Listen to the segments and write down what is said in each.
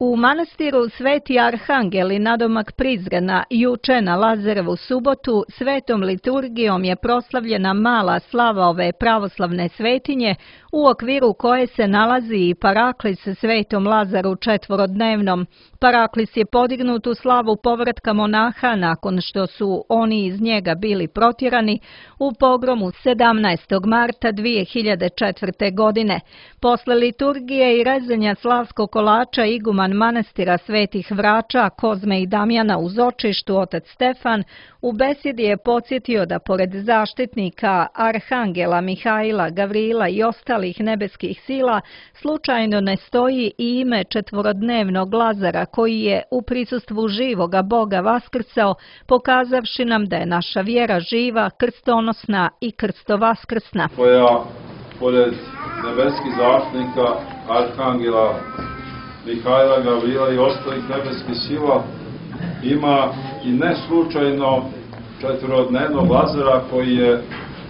U manastiru Sveti Arhangel i nadomak Prizrena juče na Lazarevu subotu svetom liturgijom je proslavljena mala slava ove pravoslavne svetinje u okviru koje se nalazi i paraklis Svetom Lazaru četvorodnevnom. Paraklis je podignut u slavu povratka monaha nakon što su oni iz njega bili protjerani u pogromu 17. marta 2004. godine. Posle liturgije i rezanja slavskog kolača iguman manastira Svetih Vrača Kozme i Damjana u Zočištu otac Stefan u besjedi je podsjetio da pored zaštitnika Arhangela, Mihaila, Gavrila i ostalih nebeskih sila slučajno ne stoji i ime četvorodnevnog Lazara koji je u prisustvu živoga Boga vaskrsao, pokazavši nam da je naša vjera živa, krstonosna i krstovaskrsna. Koja pored nebeskih zaštitnika Arhangela, Mihaila, Gavrila i ostalih nebeskih sila ima i ne slučajno četvorodnevnog Lazara koji je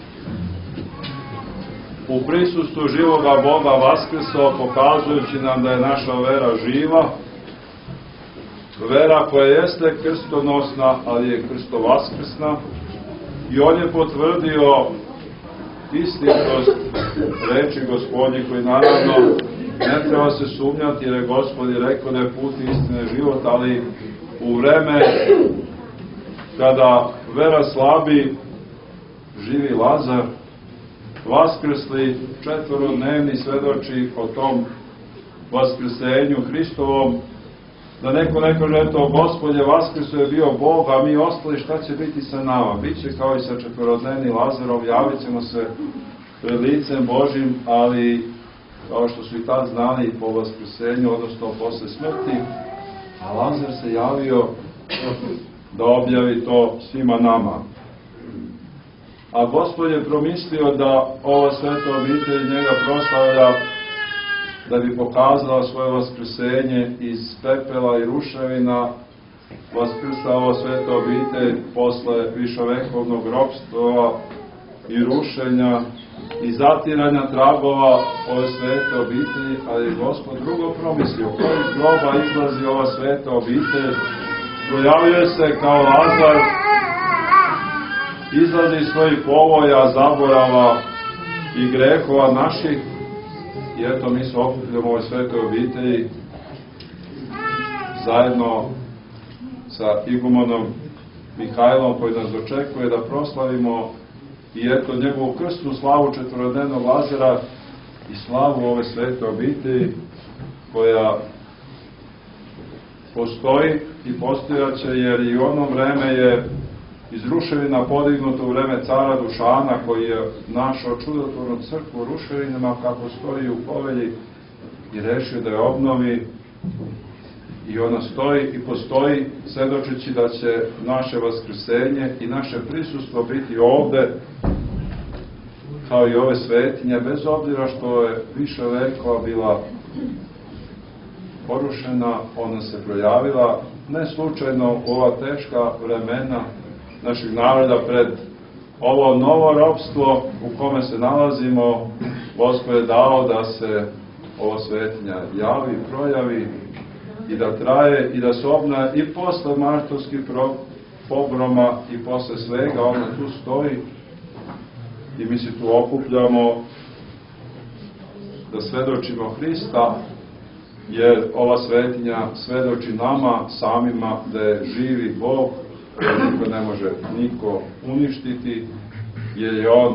u prisustvu živoga Boga vaskrsao, pokazujući nam da je naša vera živa, vera koja jeste krstonosna, ali je krstovaskrsna, i on je potvrdio istinitost reči Gospodnje, koji naravno ne treba se sumnjati, jer je Gospod rekao da je put istine život, ali u vreme kada vera slabi, živi Lazar, vaskrsli četvorodnevni svedoči o tom vaskrsenju Hristovom, da neko ne kaže, eto, Gospod je vaskrso, je bio Bog, a mi ostali, šta će biti sa nama? Biće kao i sa četvorodnevnim Lazarom, javit ćemo se pred licem Božim, ali kao što su i tad znali po vaskrsenju, odnosno posle smrti, a Lazar se javio da objavi to svima nama. A Gospod je promislio da ova sveta obitelj njega proslavlja, da bi pokazala svoje vaskrsenje iz pepela i ruševina, vaskrsla ova sveta obitelj posle viševekovnog ropstva i rušenja i zatiranja tragova ove svete obitelji, ali je Gospod drugo promislio. Koji iz groba izlazi ova sveta obitelj, projavljuje se kao Lazar, izlazi iz svojih povoja, zaborava i grehova naših, i eto mi se okupljamo ovoj svetoj obitelji zajedno sa igumanom Mihajlom koji nas očekuje da proslavimo i eto njegovu krstnu slavu četvorodnevnog Lazara i slavu ove svete obitelji koja postoji i postojaće, jer i u ono vreme je iz ruševina podignuto u vreme cara Dušana, koji je našao čudotvornu crkvu u ruševinama kako stoji u povelji i rešio da je obnovi, i ona stoji i postoji, svedočeći da će naše vaskrsenje i naše prisustvo biti ovde kao i ove svetinje, bez obzira što je više vekova bila porušena, ona se projavila ne slučajno u ova teška vremena našeg naroda, pred ovo novo ropstvo u kome se nalazimo. Gospod je dao da se ova svetinja javi, projavi i da traje i da se obnaje i posle martovskih pogroma i posle svega. Ona tu stoji i mi se tu okupljamo da svedočimo Hrista, jer ova svetinja svedoči nama samima da je živi Bog, da niko ne može niko uništiti, jer je on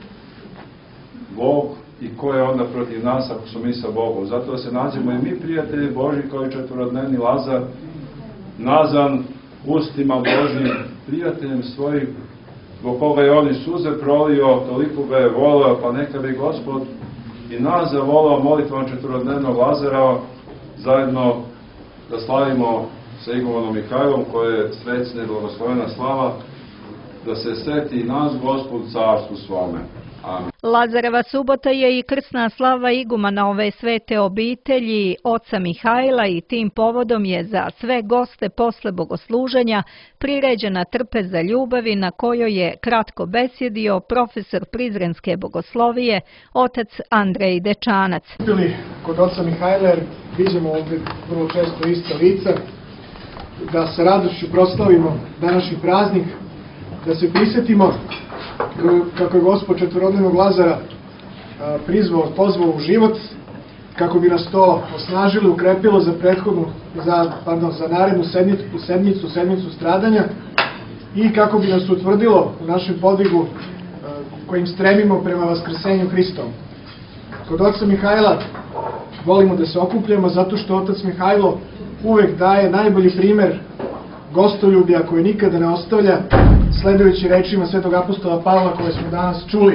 Bog, i ko je onda protiv nas ako smo mi sa Bogom. Zato se nađemo i mi prijatelji Božji, kao i četvorodnevni Lazar, nazvan ustima Božjim prijateljem svojim, zbog koga je on i suze prolio, toliko ga je voleo, pa neka bi Gospod i nas zavolao molitvom četvorodnevnog Lazara, zajedno da slavimo sa igumanom Mihajlom, koje je srećna i blagoslovena slava, da se seti i nas Gospod u carstvu svome. Amin. Lazareva subota je i krsna slava igumana ove svete obitelji, oca Mihajla, i tim povodom je za sve goste posle bogosluženja priređena trpeza ljubavi na kojoj je kratko besjedio profesor Prizrenske bogoslovije, otac Andrej Dečanac. Kod oca Mihajla, jer vidimo ovdje vrlo često ista lica, da sa radošću proslavimo današnji praznik, da se prisjetimo kako je Gospod četvorodnevnog Lazara pozvao u život, kako bi nas to osnažilo, ukrepilo za narednu sedmicu stradanja i kako bi nas utvrdilo u našem podvigu kojim stremimo prema vaskrsenju Hristovom. Kod oca Mihajla volimo da se okupljamo zato što otac Mihajlo uvek daje najbolji primer gostoljublja koje nikada ne ostavlja, sledujući rečima svetog apostola Pavla koje smo danas čuli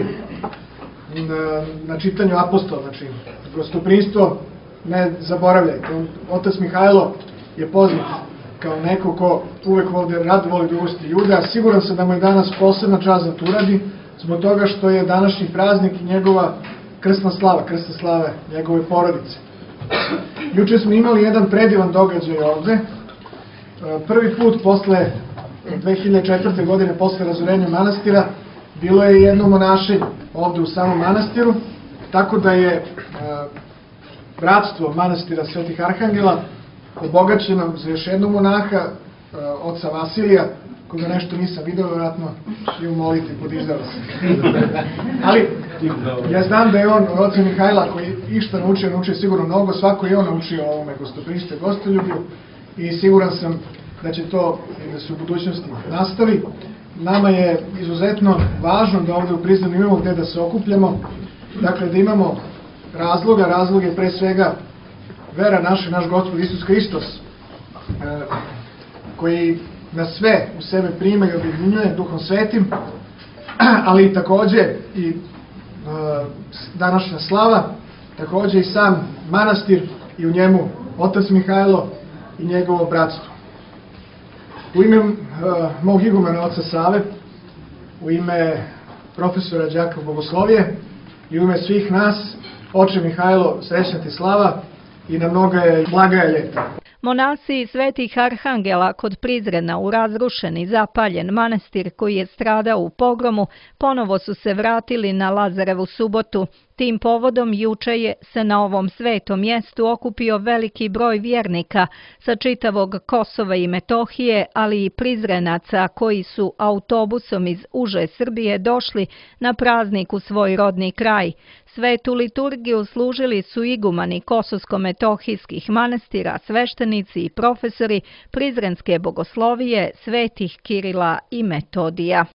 na čitanju apostola. Znači, gostoprimstvo ne zaboravljajte. Otac Mihajlo je poznat kao neko ko uvek ovde rad voli da ugosti ljude, a siguran sam da mu je danas posebna čast da to uradi, zbog toga što je današnji praznik i njegova krsna slava njegove porodice. Juče smo imali jedan predivan događaj ovde. Prvi put posle 2004. godine, posle razorenja manastira, bilo je jedno monašenje ovde u samom manastiru, tako da je bratstvo manastira Svetih Arhangela obogaćeno za još jednog monaha, oca Vasilija, koga nešto nisam video, vjerojatno ću moliti pod izrazom. Ali ja znam da je on od oca Mihajla, koji išta naučio sigurno mnogo, svako je on naučio o ovome gostoprimstvu i gostoljublju i siguran sam da će to da se u budućnosti nastavi. Nama je izuzetno važno da ovde u Prizrenu imamo gde da se okupljamo, dakle da imamo razlog je pre svega vera naša, naš Gospod Isus Hristos, koji nas sve u sebe prima i objedinjuje Duhom Svetim, ali takođe i današnja slava, takođe i sam manastir i u njemu otac Mihajlo i njegovo bratstvo. U ime mog igumena oca Save, u ime profesora đaka bogoslovije i u ime svih nas, oče Mihajlo, srećna ti slava i na mnoga blaga ljeta. Monasi Svetih Arhangela kod Prizrena u razrušen i zapaljen manastir koji je stradao u pogromu ponovo su se vratili na Lazarevu subotu. Tim povodom juče je se na ovom svetom mjestu okupio veliki broj vjernika sa čitavog Kosova i Metohije, ali i Prizrenaca koji su autobusom iz uže Srbije došli na praznik u svoj rodni kraj. Svetu liturgiju služili su igumani kosovsko-metohijskih manastira, sveštenici i profesori Prizrenske bogoslovije Svetih Kirila i Metodija.